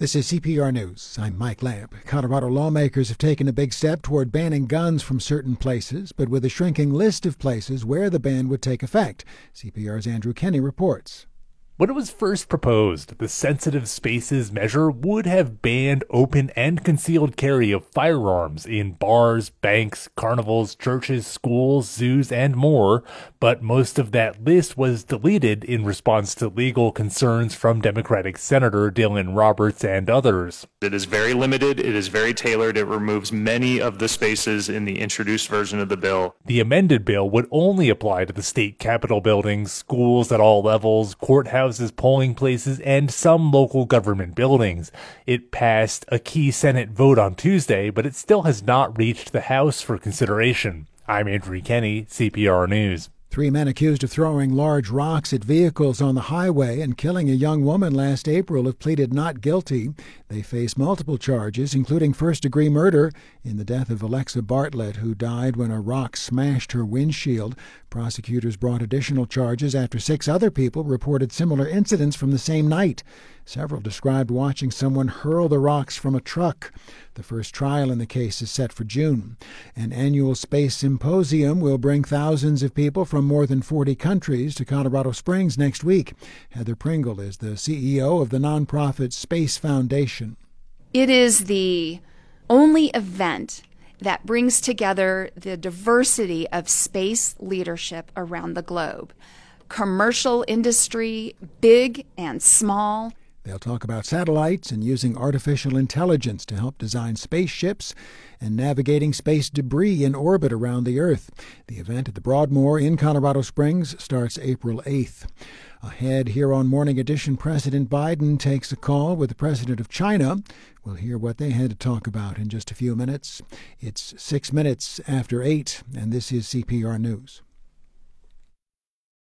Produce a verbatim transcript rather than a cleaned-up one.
This is C P R News. I'm Mike Lamb. Colorado lawmakers have taken a big step toward banning guns from certain places, but with a shrinking list of places where the ban would take effect. C P R's Andrew Kenny reports. When it was first proposed, the Sensitive Spaces measure would have banned open and concealed carry of firearms in bars, banks, carnivals, churches, schools, zoos, and more, but most of that list was deleted in response to legal concerns from Democratic Senator Dylan Roberts and others. It is very limited, it is very tailored, it removes many of the spaces in the introduced version of the bill. The amended bill would only apply to the state capitol buildings, schools at all levels, courthouses, polling places, and some local government buildings. It passed a key Senate vote on Tuesday, but it still has not reached the House for consideration. I'm Andrew Kenny, C P R News. Three men accused of throwing large rocks at vehicles on the highway and killing a young woman last April have pleaded not guilty. They face multiple charges, including first-degree murder in the death of Alexa Bartlett, who died when a rock smashed her windshield. Prosecutors brought additional charges after six other people reported similar incidents from the same night. Several described watching someone hurl the rocks from a truck. The first trial in the case is set for June. An annual space symposium will bring thousands of people from more than forty countries to Colorado Springs next week. Heather Pringle is the C E O of the nonprofit Space Foundation. It is the only event that brings together the diversity of space leadership around the globe. Commercial industry, big and small. They'll talk about satellites and using artificial intelligence to help design spaceships and navigating space debris in orbit around the Earth. The event at the Broadmoor in Colorado Springs starts April eighth. Ahead here on Morning Edition, President Biden takes a call with the president of China. We'll hear what they had to talk about in just a few minutes. It's six minutes after eight, and this is C P R News.